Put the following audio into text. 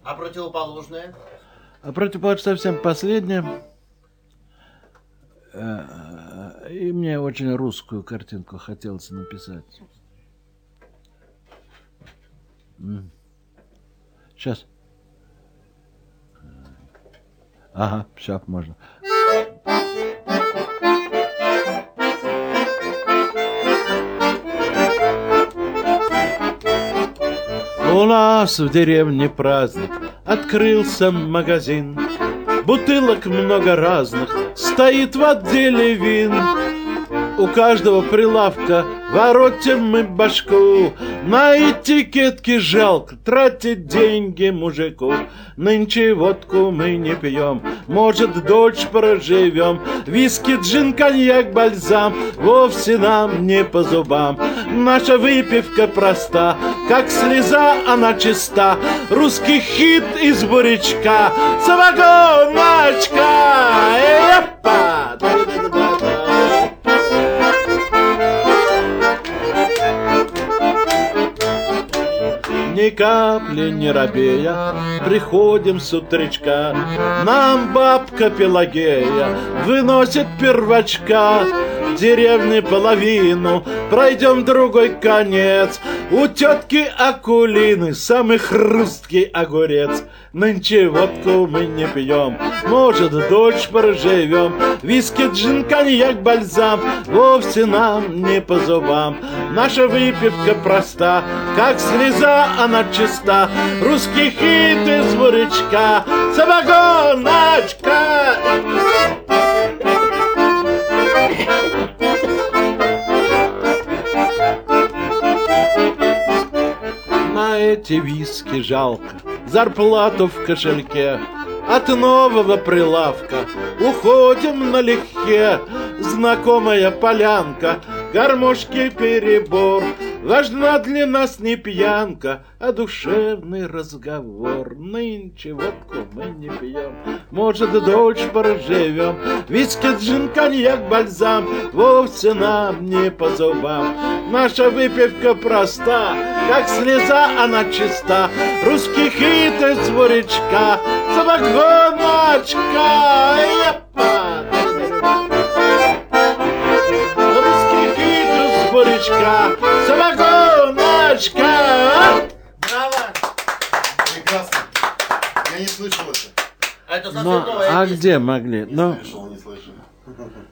А противоположное? А противоположное совсем последнее. И мне очень русскую картинку хотелось написать. Сейчас. Ага, все, можно. У нас в деревне праздник, открылся магазин. Бутылок много разных, стоит в отделе вин. У каждого прилавка воротим мы башку. На этикетки жалко тратить деньги мужику. Нынче водку мы не пьем, может, дочь проживем. Виски, джин, коньяк, бальзам вовсе нам не по зубам. Наша выпивка проста, как слеза она чиста. Русский хит из бурячка, самогоночка. Эпа! Ни капли не робея, приходим с утречка. Нам бабка Пелагея выносит первачка. Деревни половину, пройдем другой конец. У тетки Акулины самый хрусткий огурец. Нынче водку мы не пьем, может, дочь проживем. Виски, джин, коньяк, бальзам вовсе нам не по зубам. Наша выпивка проста, как слеза она чиста. Русский хит из бурячка, самогоночка. На эти виски жалко зарплату в кошельке. От нового прилавка уходим налегке. Знакомая полянка, гармошки перебор. Важна для нас не пьянка, а душевный разговор. Нынче водку мы не пьем, может, дочь проживем. Виски, джин, коньяк, бальзам вовсе нам не по зубам. Наша выпивка проста, как слеза она чиста. Русский хит из бурячка, самогоночка. Русский хит из бурячка, самогоночка. Браво! Прекрасно. Я не слышал это. А это совсем Ну, новая а песня. где могли? Не Ну, слышал, не слышал.